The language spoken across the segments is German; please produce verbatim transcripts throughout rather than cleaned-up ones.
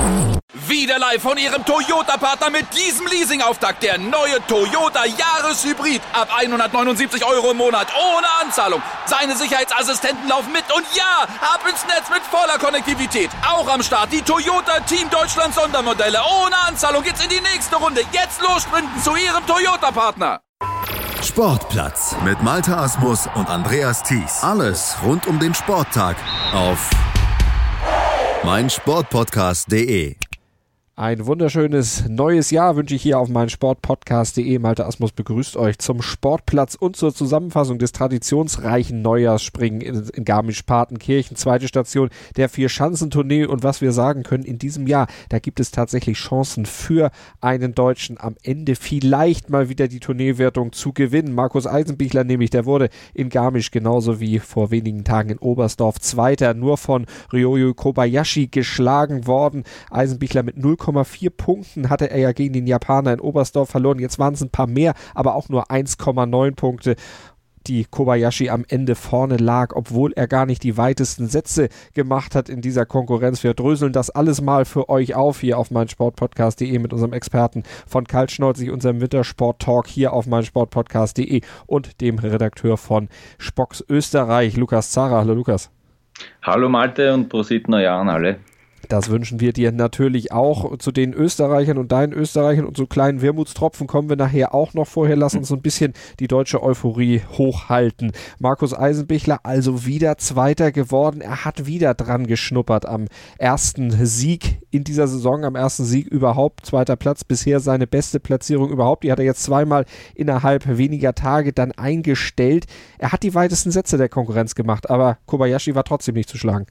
Wieder live von Ihrem Toyota-Partner mit diesem Leasing-Auftakt. Der neue Toyota Jahreshybrid. Ab hundertneunundsiebzig Euro im Monat. Ohne Anzahlung. Seine Sicherheitsassistenten laufen mit. Und ja, ab ins Netz mit voller Konnektivität. Auch am Start die Toyota Team Deutschland Sondermodelle. Ohne Anzahlung geht's in die nächste Runde. Jetzt los sprinten zu Ihrem Toyota-Partner. Sportplatz mit Malte Asmus und Andreas Thies. Alles rund um den Sporttag auf meinsportpodcast punkt de. Ein wunderschönes neues Jahr wünsche ich hier auf meinsportpodcast punkt de. Malte Asmus begrüßt euch zum Sportplatz und zur Zusammenfassung des traditionsreichen Neujahrsspringen in, in Garmisch-Partenkirchen. Zweite Station der Vier-Schanzentournee. Und was wir sagen können, in diesem Jahr, da gibt es tatsächlich Chancen für einen Deutschen am Ende vielleicht mal wieder die Tourneewertung zu gewinnen. Markus Eisenbichler nämlich, der wurde in Garmisch genauso wie vor wenigen Tagen in Oberstdorf Zweiter, nur von Ryoyo Kobayashi geschlagen worden. Eisenbichler mit null Komma vier Punkten hatte er ja gegen den Japaner in Oberstdorf verloren. Jetzt waren es ein paar mehr, aber auch nur eins Komma neun Punkte, die Kobayashi am Ende vorne lag, obwohl er gar nicht die weitesten Sätze gemacht hat in dieser Konkurrenz. Wir dröseln das alles mal für euch auf hier auf meinsportpodcast punkt de mit unserem Experten von Kaltschneuzig, unserem Wintersport-Talk hier auf meinsportpodcast punkt de und dem Redakteur von Spox Österreich, Lukas Zara. Hallo Lukas. Hallo Malte und Prosit Neujahr an alle. Das wünschen wir dir natürlich auch. Zu den Österreichern und deinen Österreichern und so kleinen Wermutstropfen kommen wir nachher auch noch. Vorher lass uns so ein bisschen die deutsche Euphorie hochhalten. Markus Eisenbichler also wieder Zweiter geworden. Er hat wieder dran geschnuppert am ersten Sieg in dieser Saison, am ersten Sieg überhaupt. Zweiter Platz, bisher seine beste Platzierung überhaupt. Die hat er jetzt zweimal innerhalb weniger Tage dann eingestellt. Er hat die weitesten Sätze der Konkurrenz gemacht, aber Kobayashi war trotzdem nicht zu schlagen.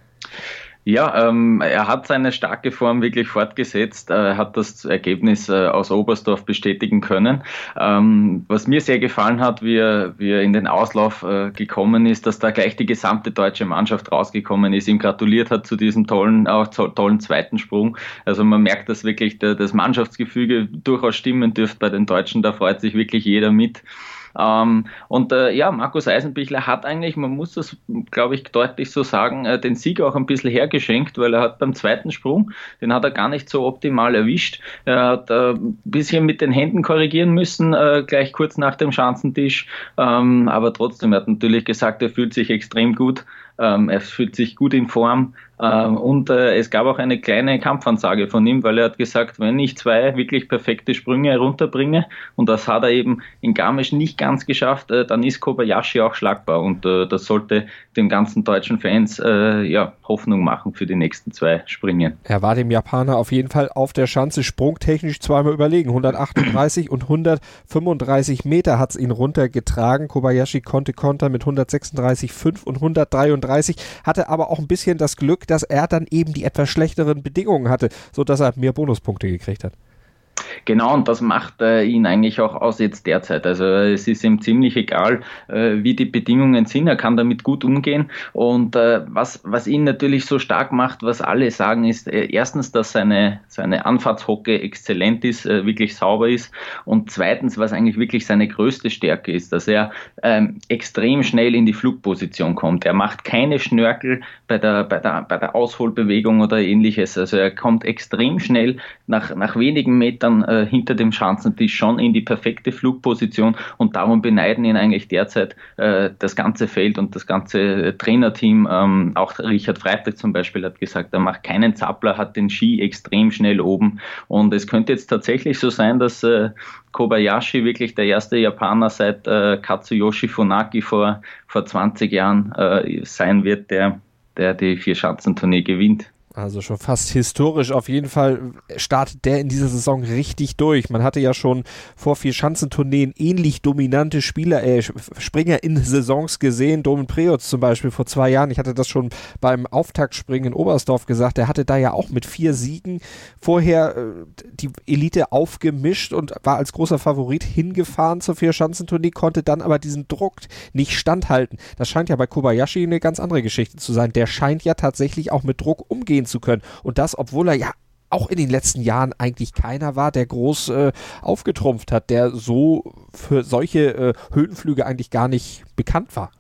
Ja, ähm, er hat seine starke Form wirklich fortgesetzt, er hat das Ergebnis äh, aus Oberstdorf bestätigen können. Ähm, was mir sehr gefallen hat, wie er, wie er in den Auslauf äh, gekommen ist, dass da gleich die gesamte deutsche Mannschaft rausgekommen ist, ihm gratuliert hat zu diesem tollen, auch to- tollen zweiten Sprung. Also man merkt, dass wirklich der, das Mannschaftsgefüge durchaus stimmen dürfte bei den Deutschen, da freut sich wirklich jeder mit. Ähm, und äh, ja, Markus Eisenbichler hat eigentlich, man muss das, glaube ich, deutlich so sagen, äh, den Sieg auch ein bisschen hergeschenkt, weil er hat beim zweiten Sprung, den hat er gar nicht so optimal erwischt. Er hat äh, ein bisschen mit den Händen korrigieren müssen, äh, gleich kurz nach dem Schanzentisch, ähm, aber trotzdem, er hat natürlich gesagt, er fühlt sich extrem gut. Ähm, er fühlt sich gut in Form ähm, und äh, es gab auch eine kleine Kampfansage von ihm, weil er hat gesagt, wenn ich zwei wirklich perfekte Sprünge herunterbringe, und das hat er eben in Garmisch nicht ganz geschafft, äh, dann ist Kobayashi auch schlagbar und äh, das sollte den ganzen deutschen Fans äh, ja, Hoffnung machen für die nächsten zwei Springen. Er war dem Japaner auf jeden Fall auf der Schanze sprungtechnisch zweimal überlegen. hundertachtunddreißig und hundertfünfunddreißig Meter hat es ihn runtergetragen. Kobayashi konnte kontern mit hundertsechsunddreißig Komma fünf und hundertdreiunddreißig, hatte aber auch ein bisschen das Glück, dass er dann eben die etwas schlechteren Bedingungen hatte, sodass er mehr Bonuspunkte gekriegt hat. Genau, und das macht äh, ihn eigentlich auch aus jetzt derzeit. Also äh, es ist ihm ziemlich egal, äh, wie die Bedingungen sind. Er kann damit gut umgehen. Und äh, was, was ihn natürlich so stark macht, was alle sagen, ist äh, erstens, dass seine, seine Anfahrtshocke exzellent ist, äh, wirklich sauber ist. Und zweitens, was eigentlich wirklich seine größte Stärke ist, dass er ähm, extrem schnell in die Flugposition kommt. Er macht keine Schnörkel bei der, bei der, bei der Ausholbewegung oder ähnliches. Also er kommt extrem schnell nach, nach wenigen Metern äh, hinter dem Schanzentisch schon in die perfekte Flugposition, und darum beneiden ihn eigentlich derzeit äh, das ganze Feld und das ganze Trainerteam. Ähm, auch Richard Freitag zum Beispiel hat gesagt, er macht keinen Zappler, hat den Ski extrem schnell oben, und es könnte jetzt tatsächlich so sein, dass äh, Kobayashi wirklich der erste Japaner seit äh, Katsuyoshi Funaki vor, vor zwanzig Jahren äh, sein wird, der, der die Vier-Schanzentournee gewinnt. Also schon fast historisch. Auf jeden Fall startet der in dieser Saison richtig durch. Man hatte ja schon vor Vier-Schanzentourneen ähnlich dominante Spieler, äh, Springer in Saisons gesehen. Domen Preutz zum Beispiel vor zwei Jahren. Ich hatte das schon beim Auftaktspringen in Oberstdorf gesagt. Der hatte da ja auch mit vier Siegen vorher äh, die Elite aufgemischt und war als großer Favorit hingefahren zur Vier-Schanzentournee, konnte dann aber diesen Druck nicht standhalten. Das scheint ja bei Kobayashi eine ganz andere Geschichte zu sein. Der scheint ja tatsächlich auch mit Druck umgehen zu können. Und das, obwohl er ja auch in den letzten Jahren eigentlich keiner war, der groß äh, aufgetrumpft hat, der so für solche äh, Höhenflüge eigentlich gar nicht bekannt war.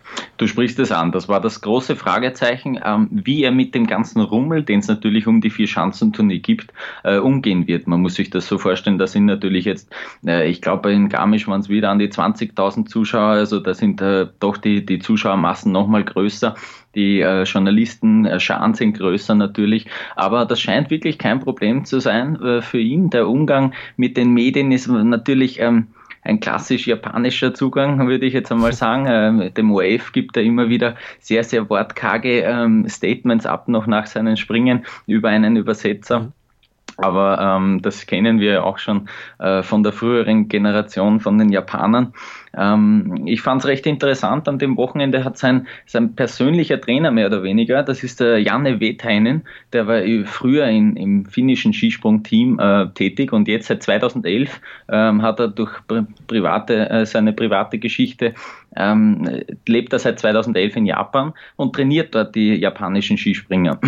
Du sprichst es an, das war das große Fragezeichen, ähm, wie er mit dem ganzen Rummel, den es natürlich um die Vier-Schanzentournee gibt, äh, umgehen wird. Man muss sich das so vorstellen, da sind natürlich jetzt, äh, ich glaube in Garmisch waren es wieder an die zwanzigtausend Zuschauer, also da sind äh, doch die, die Zuschauermassen nochmal größer. Die äh, Journalisten äh, Scharen sind größer natürlich, aber das scheint wirklich kein Problem zu sein äh, für ihn. Der Umgang mit den Medien ist natürlich ähm, ein klassisch japanischer Zugang, würde ich jetzt einmal sagen. Ähm, dem O R F gibt er immer wieder sehr, sehr wortkarge ähm, Statements ab, noch nach seinen Springen über einen Übersetzer. Mhm. Aber ähm, das kennen wir auch schon äh, von der früheren Generation von den Japanern. Ähm, ich fand es recht interessant, an dem Wochenende hat sein, sein persönlicher Trainer mehr oder weniger, das ist der Janne Vetainen, der war früher in, im finnischen Skisprungteam äh, tätig und jetzt seit zweitausendelf ähm, hat er durch pri- private, äh, seine private Geschichte ähm, lebt er seit zweitausendelf in Japan und trainiert dort die japanischen Skispringer.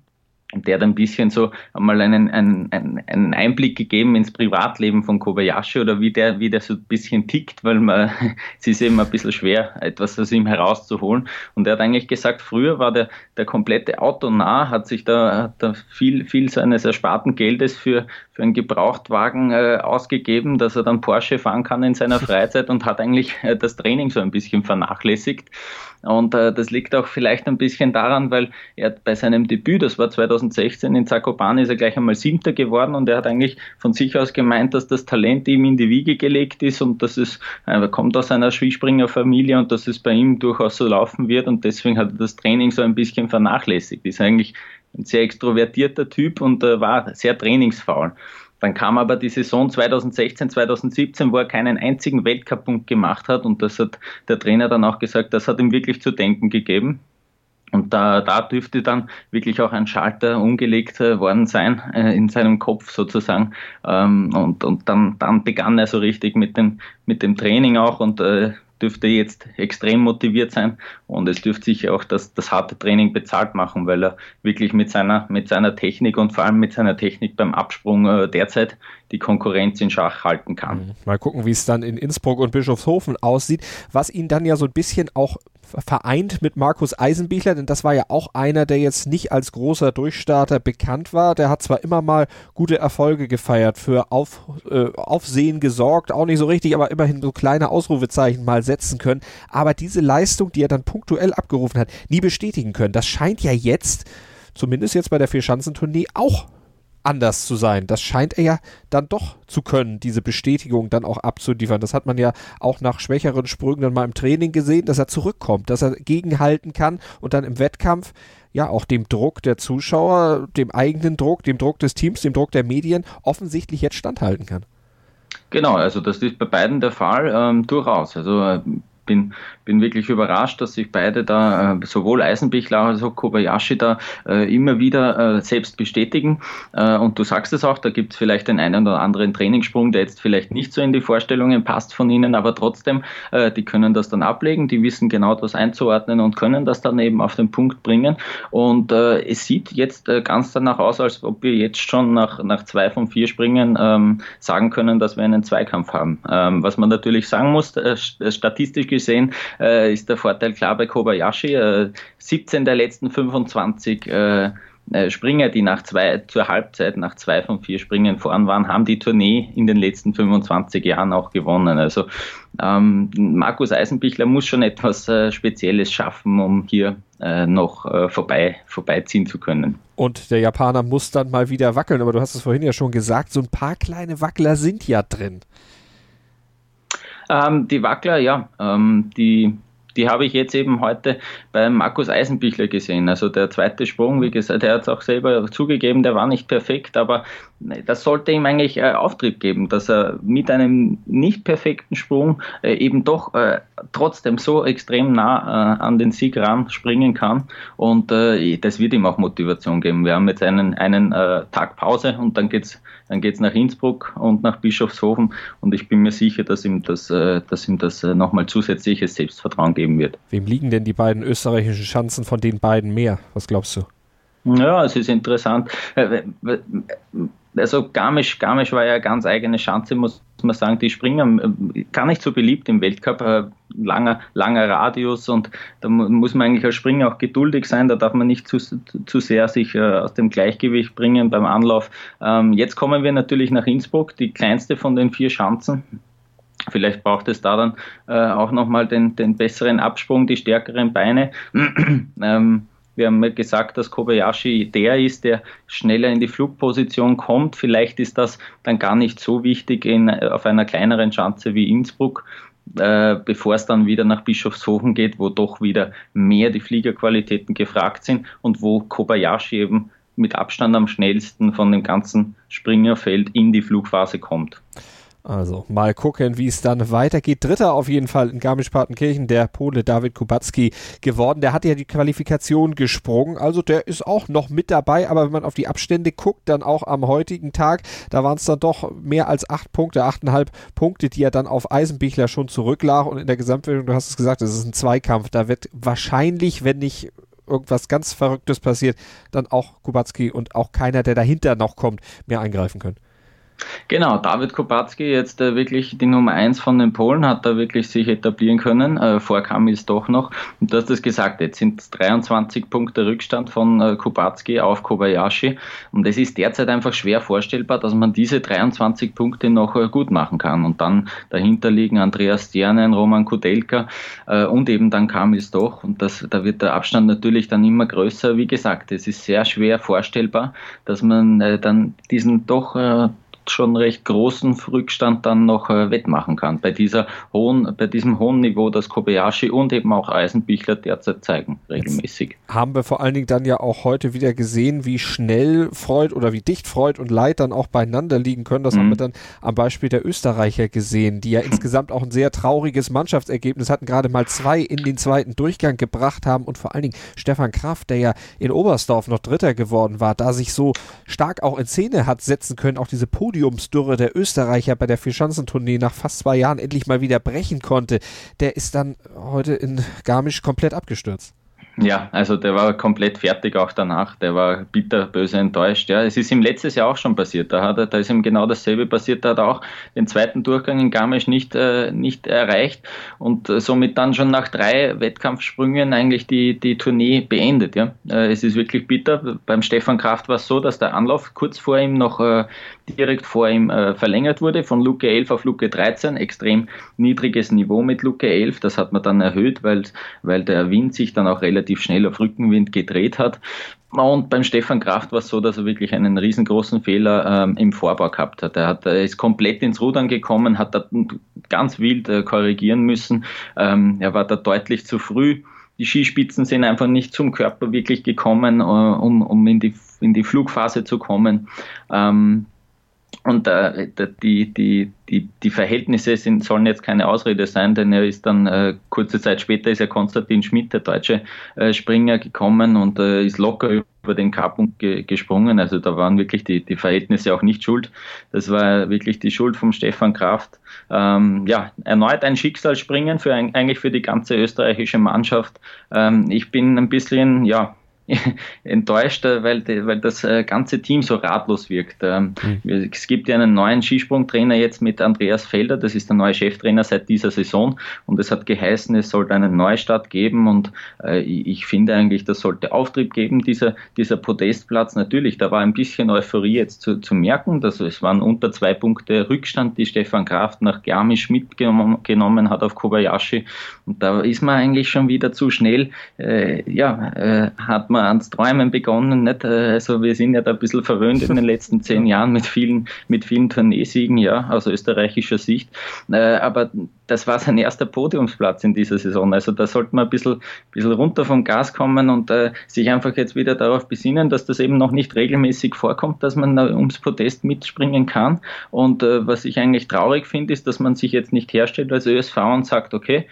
Und der hat ein bisschen so einmal einen, einen, einen Einblick gegeben ins Privatleben von Kobayashi oder wie der, wie der so ein bisschen tickt, weil man, es ist eben ein bisschen schwer, etwas aus ihm herauszuholen. Und er hat eigentlich gesagt, früher war der, der komplette Autonah, hat sich da, hat da viel, viel seines ersparten Geldes für, für einen Gebrauchtwagen äh, ausgegeben, dass er dann Porsche fahren kann in seiner Freizeit und hat eigentlich äh, das Training so ein bisschen vernachlässigt. Und äh, das liegt auch vielleicht ein bisschen daran, weil er bei seinem Debüt, das war zweitausendsechzehn in Zakopane, ist er gleich einmal Siebter geworden und er hat eigentlich von sich aus gemeint, dass das Talent ihm in die Wiege gelegt ist und dass es, er kommt aus einer Skispringerfamilie und dass es bei ihm durchaus so laufen wird und deswegen hat er das Training so ein bisschen vernachlässigt. Ist eigentlich ein sehr extrovertierter Typ und äh, war sehr trainingsfaul. Dann kam aber die Saison zweitausendsechzehn, zweitausendsiebzehn, wo er keinen einzigen Weltcup-Punkt gemacht hat und das hat der Trainer dann auch gesagt, das hat ihm wirklich zu denken gegeben. Und da, da dürfte dann wirklich auch ein Schalter umgelegt äh, worden sein, äh, in seinem Kopf sozusagen. Ähm, und und dann, dann begann er so richtig mit dem, mit dem Training auch und äh, dürfte jetzt extrem motiviert sein und es dürfte sich auch das, das harte Training bezahlt machen, weil er wirklich mit seiner, mit seiner Technik und vor allem mit seiner Technik beim Absprung äh, derzeit die Konkurrenz in Schach halten kann. Mal gucken, wie es dann in Innsbruck und Bischofshofen aussieht, was ihn dann ja so ein bisschen auch vereint mit Markus Eisenbichler, denn das war ja auch einer, der jetzt nicht als großer Durchstarter bekannt war. Der hat zwar immer mal gute Erfolge gefeiert, für Auf, äh, Aufsehen gesorgt, auch nicht so richtig, aber immerhin so kleine Ausrufezeichen mal setzen können. Aber diese Leistung, die er dann punktuell abgerufen hat, nie bestätigen können. Das scheint ja jetzt, zumindest jetzt bei der Vier-Schanzentournee, auch anders zu sein. Das scheint er ja dann doch zu können, diese Bestätigung dann auch abzuliefern. Das hat man ja auch nach schwächeren Sprüngen dann mal im Training gesehen, dass er zurückkommt, dass er gegenhalten kann und dann im Wettkampf ja auch dem Druck der Zuschauer, dem eigenen Druck, dem Druck des Teams, dem Druck der Medien offensichtlich jetzt standhalten kann. Genau, also das ist bei beiden der Fall, ähm, durchaus. Also äh, bin, bin wirklich überrascht, dass sich beide da, äh, sowohl Eisenbichler als auch Kobayashi da äh, immer wieder äh, selbst bestätigen. Äh, und du sagst es auch, da gibt es vielleicht den einen oder anderen Trainingssprung, der jetzt vielleicht nicht so in die Vorstellungen passt von ihnen, aber trotzdem, äh, die können das dann ablegen, die wissen genau, das einzuordnen und können das dann eben auf den Punkt bringen. Und äh, es sieht jetzt äh, ganz danach aus, als ob wir jetzt schon nach, nach zwei von vier Springen ähm, sagen können, dass wir einen Zweikampf haben. Ähm, was man natürlich sagen muss, äh, statistisch gesehen äh, ist der Vorteil klar bei Kobayashi. Äh, siebzehn der letzten fünfundzwanzig äh, äh, Springer, die nach zwei, zur Halbzeit nach zwei von vier Springen vorn waren, haben die Tournee in den letzten fünfundzwanzig Jahren auch gewonnen. Also ähm, Markus Eisenbichler muss schon etwas äh, Spezielles schaffen, um hier äh, noch äh, vorbei, vorbeiziehen zu können. Und der Japaner muss dann mal wieder wackeln, aber du hast es vorhin ja schon gesagt, so ein paar kleine Wackler sind ja drin. Ähm, die Wackler, ja, ähm, die, die habe ich jetzt eben heute bei Markus Eisenbichler gesehen. Also der zweite Sprung, wie gesagt, er hat es auch selber zugegeben, der war nicht perfekt, aber das sollte ihm eigentlich äh, Auftrieb geben, dass er mit einem nicht perfekten Sprung äh, eben doch äh, trotzdem so extrem nah äh, an den Sieg ran springen kann und äh, das wird ihm auch Motivation geben. Wir haben jetzt einen, einen äh, Tag Pause und dann geht's dann geht's nach Innsbruck und nach Bischofshofen und ich bin mir sicher, dass ihm das, äh, dass ihm das äh, nochmal zusätzliches Selbstvertrauen geben wird. Wem liegen denn die beiden österreichischen Schanzen von den beiden mehr? Was glaubst du? Ja, es ist interessant. Also Garmisch, Garmisch war ja eine ganz eigene Schanze, muss man sagen. Die Springer gar nicht so beliebt im Weltcup, langer, langer Radius, und da muss man eigentlich als Springer auch geduldig sein. Da darf man nicht zu, zu sehr sich aus dem Gleichgewicht bringen beim Anlauf. Jetzt kommen wir natürlich nach Innsbruck, die kleinste von den vier Schanzen. Vielleicht braucht es da dann auch nochmal den, den besseren Absprung, die stärkeren Beine. ähm, Wir haben gesagt, dass Kobayashi der ist, der schneller in die Flugposition kommt. Vielleicht ist das dann gar nicht so wichtig in, auf einer kleineren Schanze wie Innsbruck, äh, bevor es dann wieder nach Bischofshofen geht, wo doch wieder mehr die Fliegerqualitäten gefragt sind und wo Kobayashi eben mit Abstand am schnellsten von dem ganzen Springerfeld in die Flugphase kommt. Also mal gucken, wie es dann weitergeht. Dritter auf jeden Fall in Garmisch-Partenkirchen, der Pole David Kubacki geworden. Der hat ja die Qualifikation gesprungen, also der ist auch noch mit dabei, aber wenn man auf die Abstände guckt, dann auch am heutigen Tag, da waren es dann doch mehr als acht Punkte, achteinhalb Punkte, die ja dann auf Eisenbichler schon zurücklag, und in der Gesamtwertung, du hast es gesagt, es ist ein Zweikampf, da wird wahrscheinlich, wenn nicht irgendwas ganz Verrücktes passiert, dann auch Kubacki und auch keiner, der dahinter noch kommt, mehr eingreifen können. Genau, David Kubacki, jetzt äh, wirklich die Nummer eins von den Polen, hat da wirklich sich etablieren können, äh, vor Kamils doch noch. Und du hast es gesagt, jetzt sind es dreiundzwanzig Punkte Rückstand von äh, Kubacki auf Kobayashi, und es ist derzeit einfach schwer vorstellbar, dass man diese dreiundzwanzig Punkte noch äh, gut machen kann. Und dann dahinter liegen Andreas Stjernen, Roman Kudelka äh, und eben dann Kamils doch, und das, da wird der Abstand natürlich dann immer größer. Wie gesagt, es ist sehr schwer vorstellbar, dass man äh, dann diesen doch äh, schon recht großen Rückstand dann noch äh, wettmachen kann, bei dieser hohen, bei diesem hohen Niveau, das Kobayashi und eben auch Eisenbichler derzeit zeigen, regelmäßig. Jetzt haben wir vor allen Dingen dann ja auch heute wieder gesehen, wie schnell Freud oder wie dicht Freud und Leid dann auch beieinander liegen können. Das mhm. haben wir dann am Beispiel der Österreicher gesehen, die ja insgesamt auch ein sehr trauriges Mannschaftsergebnis hatten, gerade mal zwei in den zweiten Durchgang gebracht haben, und vor allen Dingen Stefan Kraft, der ja in Oberstdorf noch Dritter geworden war, da sich so stark auch in Szene hat setzen können, auch diese Podium Podiumsdürre der Österreicher bei der Vierschanzentournee nach fast zwei Jahren endlich mal wieder brechen konnte, der ist dann heute in Garmisch komplett abgestürzt. Ja, also der war komplett fertig auch danach, der war bitter, böse enttäuscht. Ja, es ist ihm letztes Jahr auch schon passiert, da, hat er, da ist ihm genau dasselbe passiert, da hat er auch den zweiten Durchgang in Garmisch nicht, äh, nicht erreicht und äh, somit dann schon nach drei Wettkampfsprüngen eigentlich die, die Tournee beendet. Ja. Äh, es ist wirklich bitter. Beim Stefan Kraft war es so, dass der Anlauf kurz vor ihm noch äh, direkt vor ihm äh, verlängert wurde, von Luke elf auf Luke dreizehn, extrem niedriges Niveau mit Luke elf, das hat man dann erhöht, weil, weil der Wind sich dann auch relativ schnell auf Rückenwind gedreht hat. Und beim Stefan Kraft war es so, dass er wirklich einen riesengroßen Fehler ähm, im Vorbau gehabt hat. Er, hat, er ist komplett ins Rudern gekommen, hat da ganz wild äh, korrigieren müssen. Ähm, er war da deutlich zu früh. Die Skispitzen sind einfach nicht zum Körper wirklich gekommen, äh, um, um in die, in die Flugphase zu kommen. Ähm, Und äh, die, die, die, die Verhältnisse sind, sollen jetzt keine Ausrede sein, denn er ist dann, äh, kurze Zeit später ist ja Konstantin Schmidt, der deutsche äh, Springer, gekommen und äh, ist locker über den K-Punkt ge- gesprungen. Also da waren wirklich die, die Verhältnisse auch nicht schuld. Das war wirklich die Schuld vom Stefan Kraft. Ähm, ja, erneut ein Schicksalsspringen für ein, eigentlich für die ganze österreichische Mannschaft. Ähm, ich bin ein bisschen, ja, enttäuscht, weil, weil das ganze Team so ratlos wirkt. Mhm. Es gibt ja einen neuen Skisprungtrainer jetzt mit Andreas Felder, das ist der neue Cheftrainer seit dieser Saison, und es hat geheißen, es sollte einen Neustart geben, und äh, ich finde eigentlich, das sollte Auftrieb geben, dieser, dieser Podestplatz. Natürlich, da war ein bisschen Euphorie jetzt zu, zu merken, dass es waren unter zwei Punkte Rückstand, die Stefan Kraft nach Garmisch mitgenommen hat auf Kobayashi, und da ist man eigentlich schon wieder zu schnell, äh, ja, äh, hat man ans Träumen begonnen, nicht? Also wir sind ja da ein bisschen verwöhnt in den letzten zehn Jahren mit vielen, mit vielen Tourneesiegen, ja, aus österreichischer Sicht, aber das war sein erster Podiumsplatz in dieser Saison, also da sollte man ein bisschen, bisschen runter vom Gas kommen und äh, sich einfach jetzt wieder darauf besinnen, dass das eben noch nicht regelmäßig vorkommt, dass man da ums Podest mitspringen kann, und äh, was ich eigentlich traurig finde, ist, dass man sich jetzt nicht herstellt als Ö S V und sagt, okay,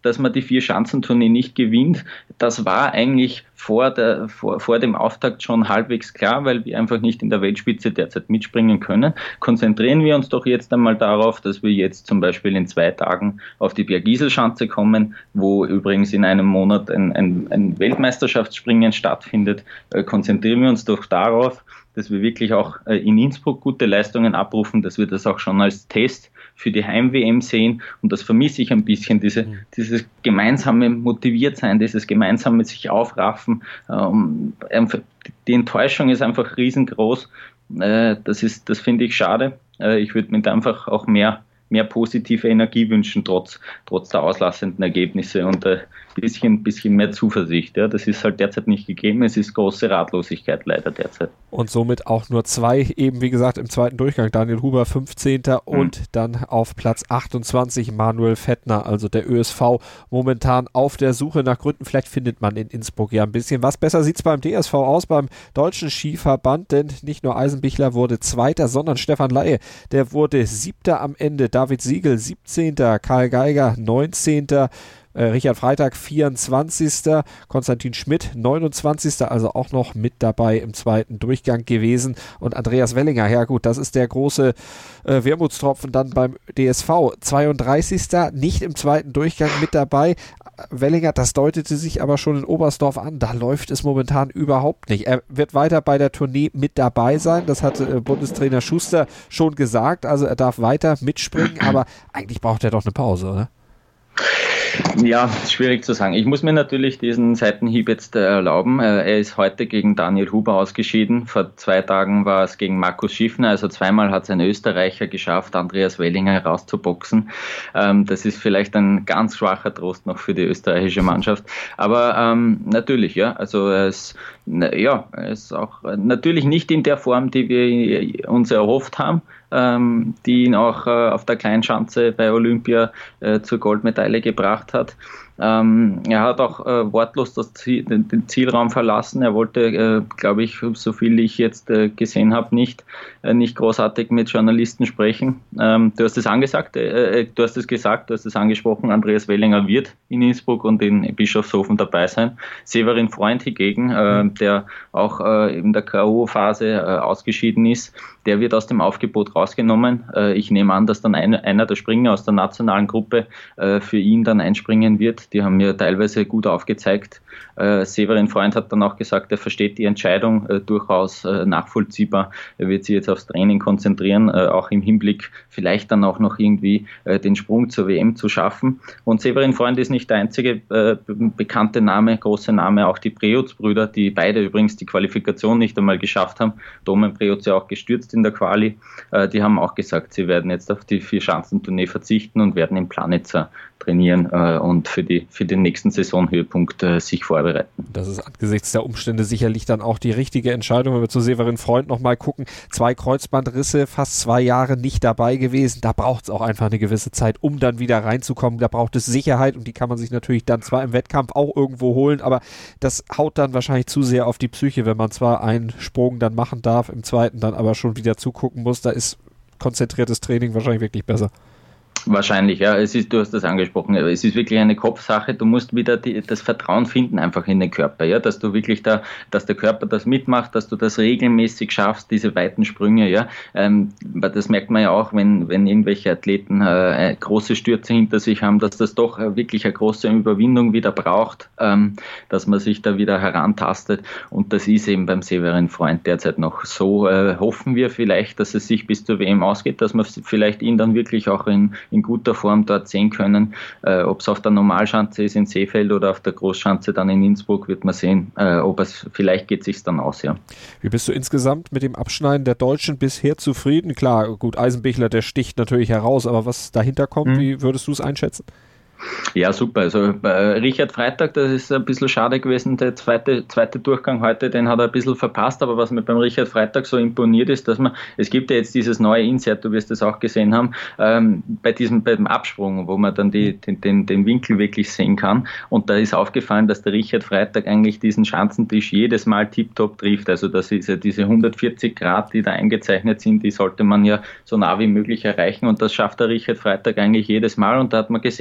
dass man die Vier-Schanzentournee nicht gewinnt, das war eigentlich vor, der, vor, vor dem Auftakt schon halbwegs klar, weil wir einfach nicht in der Weltspitze derzeit mitspringen können. Konzentrieren wir uns doch jetzt einmal darauf, dass wir jetzt zum Beispiel in zwei Tagen auf die Bergiselschanze kommen, wo übrigens in einem Monat ein, ein, ein Weltmeisterschaftsspringen stattfindet. Äh, konzentrieren wir uns doch darauf, dass wir wirklich auch äh, in Innsbruck gute Leistungen abrufen, dass wir das auch schon als Test für die Heim-W M sehen, und das vermisse ich ein bisschen, diese, mhm. dieses gemeinsame Motiviertsein, dieses gemeinsame sich aufraffen. Ähm, die Enttäuschung ist einfach riesengroß. Äh, das ist, das finde ich schade. Äh, ich würde mir da einfach auch mehr, mehr positive Energie wünschen, trotz, trotz der auslassenden Ergebnisse, und ein äh, bisschen, bisschen mehr Zuversicht. Ja. Das ist halt derzeit nicht gegeben. Es ist große Ratlosigkeit leider derzeit. Und somit auch nur zwei, eben wie gesagt im zweiten Durchgang. Daniel Huber fünfzehnter Mhm. und dann auf Platz achtundzwanzig Manuel Fettner, also der Ö S V, momentan auf der Suche nach Gründen. Vielleicht findet man in Innsbruck ja ein bisschen was. Besser sieht es beim D S V aus, beim Deutschen Skiverband, denn nicht nur Eisenbichler wurde Zweiter, sondern Stefan Laie, der wurde Siebter am Ende. David Siegel siebzehnter, Karl Geiger neunzehnter, Richard Freitag vierundzwanzigster, Konstantin Schmidt neunundzwanzigster, also auch noch mit dabei im zweiten Durchgang gewesen, und Andreas Wellinger, ja gut, das ist der große äh, Wermutstropfen dann beim D S V, zweiunddreißigster, nicht im zweiten Durchgang mit dabei. Wellinger, das deutete sich aber schon in Oberstdorf an, da läuft es momentan überhaupt nicht. Er wird weiter bei der Tournee mit dabei sein, das hat äh, Bundestrainer Schuster schon gesagt, also er darf weiter mitspringen, aber eigentlich braucht er doch eine Pause, oder? Ja, schwierig zu sagen. Ich muss mir natürlich diesen Seitenhieb jetzt äh, erlauben. Äh, er ist heute gegen Daniel Huber ausgeschieden. Vor zwei Tagen war es gegen Markus Schiffner. Also zweimal hat es ein Österreicher geschafft, Andreas Wellinger herauszuboxen. Ähm, das ist vielleicht ein ganz schwacher Trost noch für die österreichische Mannschaft. Aber ähm, natürlich, ja. Also es, ja, es ist auch natürlich nicht in der Form, die wir uns erhofft haben, ähm, die ihn auch äh, auf der Kleinschanze bei Olympia äh, zur Goldmedaille gebracht hat. Ähm, er hat auch äh, wortlos das Ziel, den, den Zielraum verlassen. Er wollte, äh, glaube ich, so viel ich jetzt äh, gesehen habe, nicht, äh, nicht großartig mit Journalisten sprechen. Ähm, du hast es angesagt, äh, du hast es gesagt, du hast es angesprochen, Andreas Wellinger wird in Innsbruck und in Bischofshofen dabei sein. Severin Freund hingegen, äh, der auch äh, in der K O-Phase äh, ausgeschieden ist, der wird aus dem Aufgebot rausgenommen. Äh, ich nehme an, dass dann ein, einer der Springer aus der nationalen Gruppe äh, für ihn dann einspringen wird. Die haben mir teilweise gut aufgezeigt. Äh, Severin Freund hat dann auch gesagt, er versteht die Entscheidung äh, durchaus äh, nachvollziehbar. Er wird sich jetzt aufs Training konzentrieren, äh, auch im Hinblick vielleicht dann auch noch irgendwie äh, den Sprung zur W M zu schaffen. Und Severin Freund ist nicht der einzige äh, bekannte Name, große Name, auch die Preutz-Brüder, die beide übrigens die Qualifikation nicht einmal geschafft haben. Domen Preutz ja auch gestürzt in der Quali. Äh, die haben auch gesagt, sie werden jetzt auf die Vier-Schanzentournee verzichten und werden in Planitzer trainieren äh, und für die für den nächsten Saisonhöhepunkt äh, sich vorbereiten. Das ist angesichts der Umstände sicherlich dann auch die richtige Entscheidung, wenn wir zu Severin Freund nochmal gucken. Zwei Kreuzbandrisse, fast zwei Jahre nicht dabei gewesen. Da braucht es auch einfach eine gewisse Zeit, um dann wieder reinzukommen. Da braucht es Sicherheit, und die kann man sich natürlich dann zwar im Wettkampf auch irgendwo holen, aber das haut dann wahrscheinlich zu sehr auf die Psyche, wenn man zwar einen Sprung dann machen darf, im zweiten dann aber schon wieder zugucken muss. Da ist konzentriertes Training wahrscheinlich wirklich besser. Wahrscheinlich, ja. Es ist, du hast das angesprochen, es ist wirklich eine Kopfsache. Du musst wieder die, das Vertrauen finden einfach in den Körper, ja, dass du wirklich da, dass der Körper das mitmacht, dass du das regelmäßig schaffst, diese weiten Sprünge, ja. Ähm, das merkt man ja auch, wenn, wenn irgendwelche Athleten äh, große Stürze hinter sich haben, dass das doch wirklich eine große Überwindung wieder braucht, ähm, dass man sich da wieder herantastet. Und das ist eben beim Severin Freund derzeit noch so. Äh, hoffen wir vielleicht, dass es sich bis zur W M ausgeht, dass man vielleicht ihn dann wirklich auch in, in guter Form dort sehen können. Äh, ob es auf der Normalschanze ist in Seefeld oder auf der Großschanze dann in Innsbruck, wird man sehen. Äh, ob es, vielleicht geht es sich dann aus, ja. Wie bist du insgesamt mit dem Abschneiden der Deutschen bisher zufrieden? Klar, gut, Eisenbichler, der sticht natürlich heraus, aber was dahinter kommt, hm. wie würdest du es einschätzen? Ja, super. Also äh, Richard Freitag, das ist ein bisschen schade gewesen, der zweite, zweite Durchgang heute, den hat er ein bisschen verpasst, aber was mir beim Richard Freitag so imponiert ist, dass man, es gibt ja jetzt dieses neue Insert, du wirst das auch gesehen haben, ähm, bei diesem beim Absprung, wo man dann die, den, den, den Winkel wirklich sehen kann, und da ist aufgefallen, dass der Richard Freitag eigentlich diesen Schanzentisch jedes Mal tiptop trifft, also das ist ja diese hundertvierzig Grad, die da eingezeichnet sind, die sollte man ja so nah wie möglich erreichen, und das schafft der Richard Freitag eigentlich jedes Mal, und da hat man gesehen, auch im ersten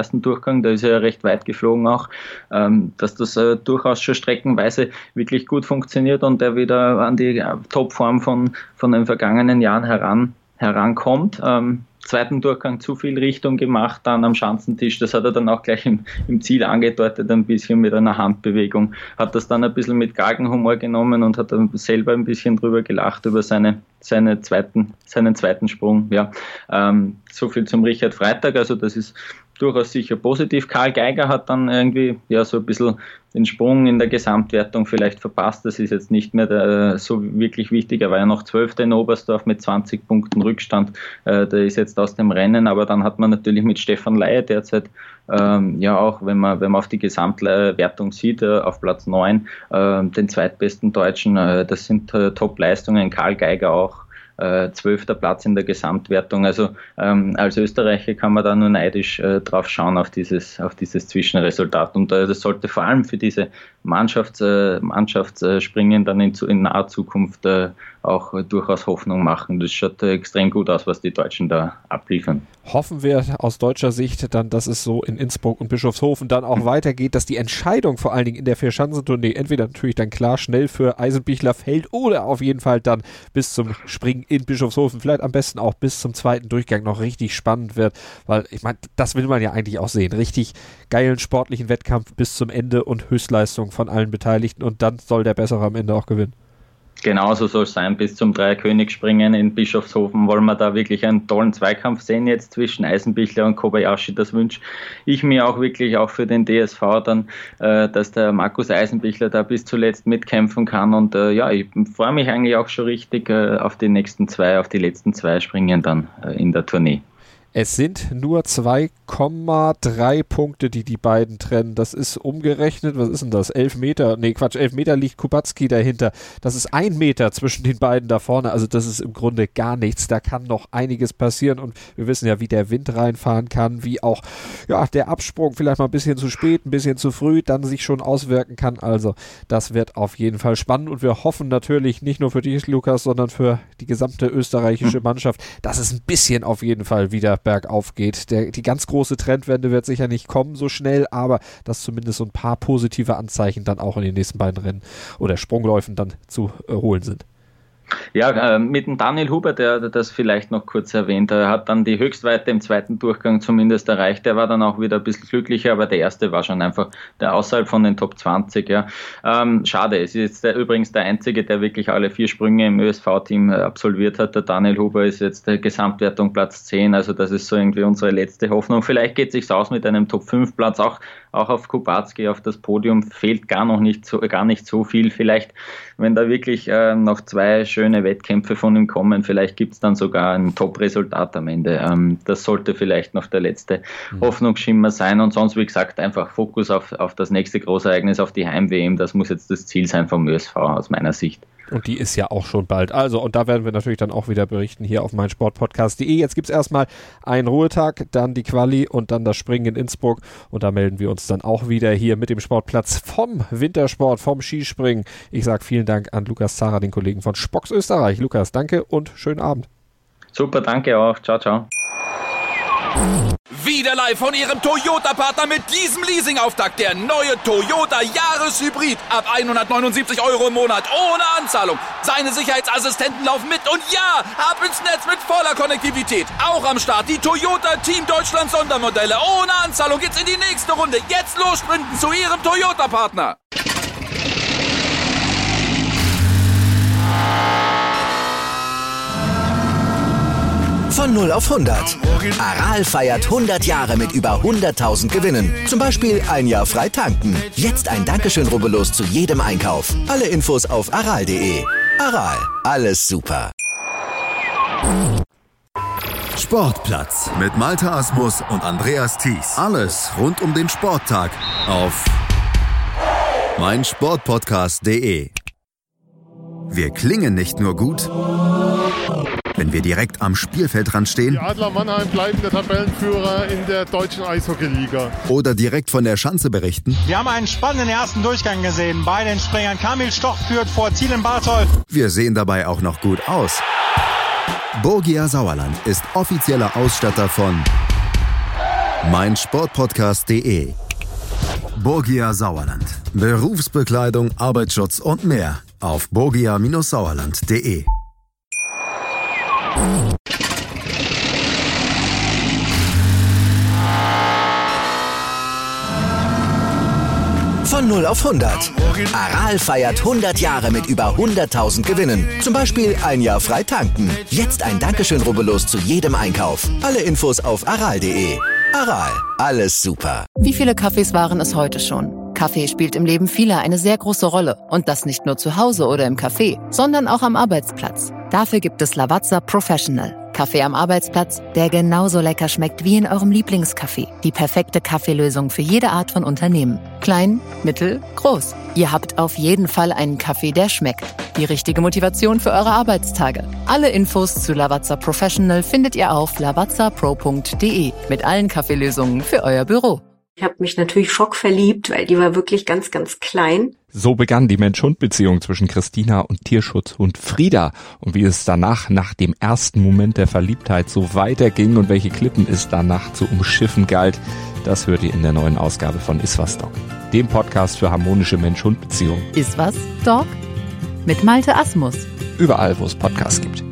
ersten Durchgang, da ist er ja recht weit geflogen auch, ähm, dass das äh, durchaus schon streckenweise wirklich gut funktioniert und er wieder an die äh, Topform von, von den vergangenen Jahren heran, herankommt. Ähm, zweiten Durchgang zu viel Richtung gemacht, dann am Schanzentisch, das hat er dann auch gleich im, im Ziel angedeutet, ein bisschen mit einer Handbewegung, hat das dann ein bisschen mit Galgenhumor genommen und hat dann selber ein bisschen drüber gelacht, über seine, seine zweiten, seinen zweiten Sprung. Ja, ähm, so viel zum Richard Freitag, also das ist durchaus sicher positiv. Karl Geiger hat dann irgendwie ja so ein bisschen den Sprung in der Gesamtwertung vielleicht verpasst. Das ist jetzt nicht mehr der, so wirklich wichtig. Er war ja noch Zwölfter in Oberstdorf mit zwanzig Punkten Rückstand. Äh, der ist jetzt aus dem Rennen, aber dann hat man natürlich mit Stefan Leier derzeit ähm, ja auch, wenn man, wenn man auf die Gesamtwertung sieht, äh, auf Platz neun, äh, den zweitbesten Deutschen. Äh, das sind äh, Top-Leistungen. Karl Geiger auch. Zwölfter Platz in der Gesamtwertung. Also ähm, als Österreicher kann man da nur neidisch äh, drauf schauen auf dieses, auf dieses Zwischenresultat. Und äh, das sollte vor allem für diese Mannschafts, äh, Mannschaftsspringen dann in, in naher Zukunft äh, auch äh, durchaus Hoffnung machen. Das schaut äh, extrem gut aus, was die Deutschen da abliefern. Hoffen wir aus deutscher Sicht dann, dass es so in Innsbruck und Bischofshofen dann auch mhm. weitergeht, dass die Entscheidung vor allen Dingen in der Vierschanzentournee entweder natürlich dann klar schnell für Eisenbichler fällt oder auf jeden Fall dann bis zum Springen in Bischofshofen, vielleicht am besten auch bis zum zweiten Durchgang noch richtig spannend wird, weil ich meine, das will man ja eigentlich auch sehen. Richtig geilen sportlichen Wettkampf bis zum Ende und Höchstleistung von allen Beteiligten und dann soll der Bessere am Ende auch gewinnen. Genauso soll es sein, bis zum Dreier-König-Springen in Bischofshofen wollen wir da wirklich einen tollen Zweikampf sehen jetzt zwischen Eisenbichler und Kobayashi. Das wünsche ich mir auch wirklich, auch für den D S V dann, äh, dass der Markus Eisenbichler da bis zuletzt mitkämpfen kann und äh, ja, ich freue mich eigentlich auch schon richtig äh, auf die nächsten zwei, auf die letzten zwei Springen dann äh, in der Tournee. Es sind nur zwei Komma drei Punkte, die die beiden trennen. Das ist umgerechnet, was ist denn das? elf Meter? Nee, Quatsch, elf Meter liegt Kubacki dahinter. Das ist ein Meter zwischen den beiden da vorne. Also das ist im Grunde gar nichts. Da kann noch einiges passieren und wir wissen ja, wie der Wind reinfahren kann, wie auch ja, der Absprung vielleicht mal ein bisschen zu spät, ein bisschen zu früh, dann sich schon auswirken kann. Also das wird auf jeden Fall spannend und wir hoffen natürlich nicht nur für dich, Lukas, sondern für die gesamte österreichische Mannschaft, dass es ein bisschen auf jeden Fall wieder bergauf geht. Der, die ganz große Trendwende wird sicher nicht kommen so schnell, aber dass zumindest so ein paar positive Anzeichen dann auch in den nächsten beiden Rennen oder Sprungläufen dann zu äh, holen sind. Ja, äh, mit dem Daniel Huber, der, der das vielleicht noch kurz erwähnt, er hat dann die Höchstweite im zweiten Durchgang zumindest erreicht. Der war dann auch wieder ein bisschen glücklicher, aber der erste war schon einfach der außerhalb von den Top zwanzig. Ja. Ähm, schade, es ist jetzt der, übrigens der einzige, der wirklich alle vier Sprünge im Ö S V-Team äh, absolviert hat. Der Daniel Huber ist jetzt der Gesamtwertung Platz zehn, also das ist so irgendwie unsere letzte Hoffnung. Vielleicht geht es sich aus mit einem Top fünf Platz, auch, auch auf Kubacki, auf das Podium fehlt gar noch nicht so, gar nicht so viel. Vielleicht, wenn da wirklich äh, noch zwei schöne Wettkämpfe von ihm kommen, vielleicht gibt es dann sogar ein Top-Resultat am Ende. Ähm, das sollte vielleicht noch der letzte mhm. Hoffnungsschimmer sein und sonst, wie gesagt, einfach Fokus auf, auf das nächste Großereignis, auf die Heim-W M, das muss jetzt das Ziel sein vom Ö S V aus meiner Sicht. Und die ist ja auch schon bald. Also, und da werden wir natürlich dann auch wieder berichten hier auf meinsportpodcast punkt de. Jetzt gibt es erstmal einen Ruhetag, dann die Quali und dann das Springen in Innsbruck. Und da melden wir uns dann auch wieder hier mit dem Sportplatz vom Wintersport, vom Skispringen. Ich sage vielen Dank an Lukas Zara, den Kollegen von Spox Österreich. Lukas, danke und schönen Abend. Super, danke auch. Ciao, ciao. Wieder live von Ihrem Toyota-Partner mit diesem Leasing-Auftakt. Der neue Toyota Jahreshybrid. Ab hundertneunundsiebzig Euro im Monat. Ohne Anzahlung. Seine Sicherheitsassistenten laufen mit. Und ja, ab ins Netz mit voller Konnektivität. Auch am Start die Toyota Team Deutschland Sondermodelle. Ohne Anzahlung geht's in die nächste Runde. Jetzt los sprinten zu Ihrem Toyota-Partner. Von null auf hundert. Aral feiert hundert Jahre mit über hunderttausend Gewinnen. Zum Beispiel ein Jahr frei tanken. Jetzt ein Dankeschön, rubbellos zu jedem Einkauf. Alle Infos auf aral punkt de. Aral, alles super. Sportplatz mit Malte Asmus und Andreas Thies. Alles rund um den Sporttag auf meinsportpodcast punkt de. Wir klingen nicht nur gut, wenn wir direkt am Spielfeldrand stehen. Die Adler Mannheim bleiben der Tabellenführer in der deutschen Eishockeyliga. Oder direkt von der Schanze berichten. Wir haben einen spannenden ersten Durchgang gesehen. Bei den Springern Kamil Stoch führt vor Zielen Barthold. Wir sehen dabei auch noch gut aus. Borgia Sauerland ist offizieller Ausstatter von mein Sportpodcast punkt de. Borgia Sauerland. Berufsbekleidung, Arbeitsschutz und mehr auf borgia Sauerland punkt de. Von null auf hundert. Aral feiert hundert Jahre mit über hunderttausend Gewinnen. Zum Beispiel ein Jahr frei tanken. Jetzt ein Dankeschön, rubbellos zu jedem Einkauf. Alle Infos auf aral punkt de. Aral, alles super. Wie viele Kaffees waren es heute schon? Kaffee spielt im Leben vieler eine sehr große Rolle. Und das nicht nur zu Hause oder im Café, sondern auch am Arbeitsplatz. Dafür gibt es Lavazza Professional. Kaffee am Arbeitsplatz, der genauso lecker schmeckt wie in eurem Lieblingscafé. Die perfekte Kaffeelösung für jede Art von Unternehmen. Klein, mittel, groß. Ihr habt auf jeden Fall einen Kaffee, der schmeckt. Die richtige Motivation für eure Arbeitstage. Alle Infos zu Lavazza Professional findet ihr auf lavazza pro punkt de mit allen Kaffeelösungen für euer Büro. Ich habe mich natürlich schockverliebt, weil die war wirklich ganz, ganz klein. So begann die Mensch-Hund-Beziehung zwischen Christina und Tierschutzhund Frieda. Und wie es danach, nach dem ersten Moment der Verliebtheit, so weiterging und welche Klippen es danach zu umschiffen galt, das hört ihr in der neuen Ausgabe von Iswas Dog, dem Podcast für harmonische Mensch-Hund-Beziehungen. Iswas Dog? Mit Malte Asmus. Überall, wo es Podcasts gibt.